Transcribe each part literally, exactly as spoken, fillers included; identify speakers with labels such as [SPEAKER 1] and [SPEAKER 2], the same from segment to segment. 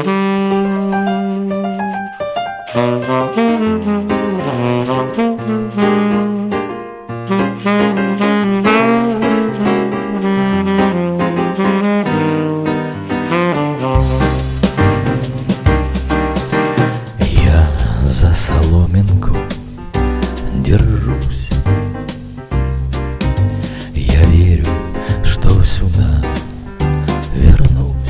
[SPEAKER 1] Я за соломинку держусь, я верю, что сюда вернусь.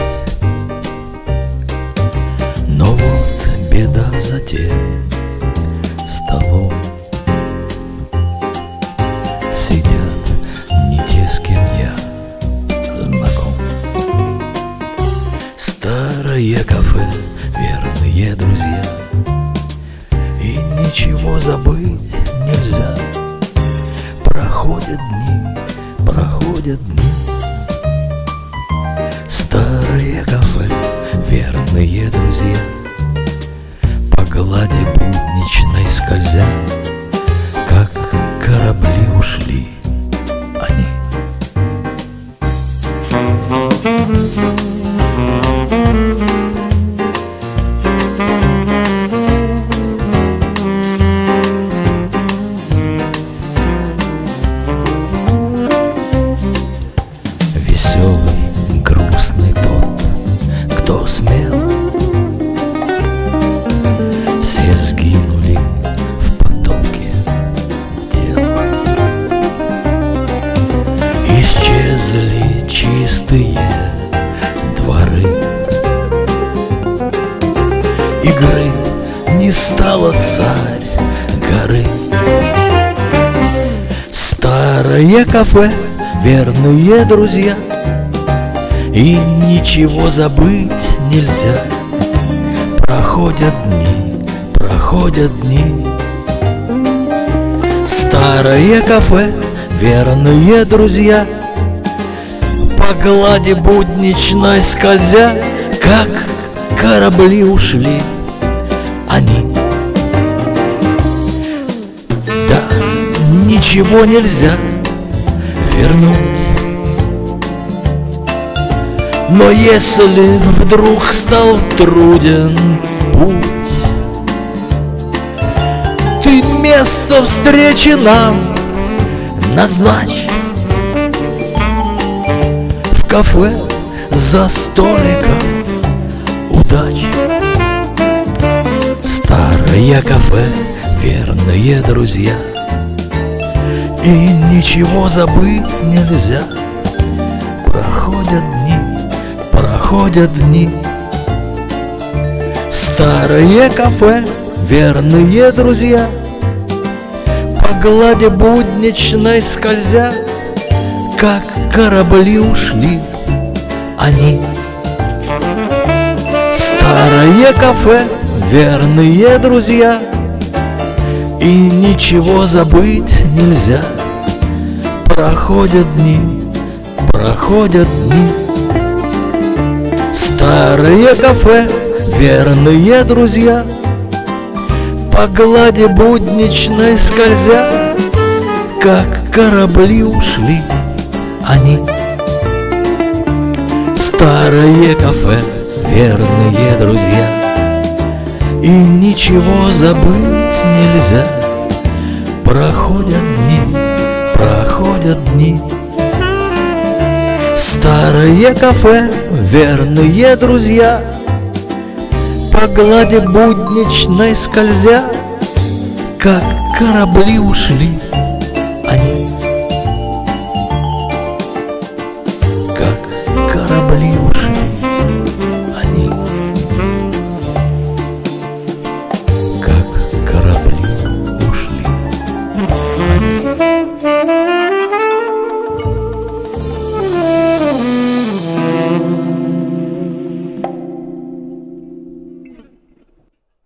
[SPEAKER 1] Но вот беда за тем столом, сидят не те, с кем я знаком. Старое кафе, верные друзья, и ничего забыть нельзя. Проходят дни, проходят дни. Старые кафе, верные друзья, по глади будничной скользя, как корабли ушли они. Веселый, грустный тот, кто смел, все сгинули в потоке дел. Исчезли чистые дворы, игры не стало царь горы. Старое кафе, верные друзья, и ничего забыть нельзя. Проходят дни, проходят дни. Старое кафе, верные друзья, по глади будничной скользя, как корабли ушли они. Да, ничего нельзя вернуть. Но если вдруг стал труден путь, ты место встречи нам назначь. В кафе за столиком удач. Старое кафе, верные друзья, и ничего забыть нельзя. Проходят дни, проходят дни. Старое кафе, верные друзья, по глади будничной скользя, как корабли ушли они. Старое кафе, верные друзья, и ничего забыть нельзя. Проходят дни, проходят дни. Старое кафе, верные друзья, по глади будничной скользя, как корабли ушли они. Старое кафе, верные друзья, и ничего забыть нельзя. Проходят дни, проходят дни. Старое кафе, верные друзья, по глади будничной скользя, как корабли ушли